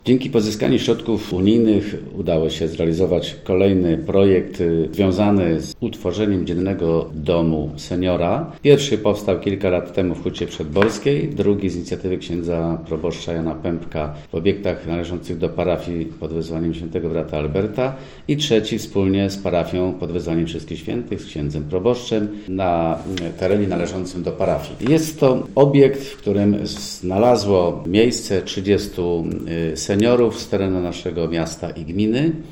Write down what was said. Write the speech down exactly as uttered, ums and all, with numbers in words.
Dzięki pozyskaniu środków unijnych udało się zrealizować kolejny projekt związany z utworzeniem dziennego domu seniora. Pierwszy powstał kilka lat temu w Hucie Przedborskiej, drugi z inicjatywy księdza proboszcza Jana Pępka w obiektach należących do parafii pod wezwaniem świętego brata Alberta i trzeci wspólnie z parafią pod wezwaniem Wszystkich Świętych, z księdzem proboszczem na terenie należącym do parafii. Jest to obiekt, w którym znalazło miejsce trzydziestu seniorów z terenu naszego miasta i gminy.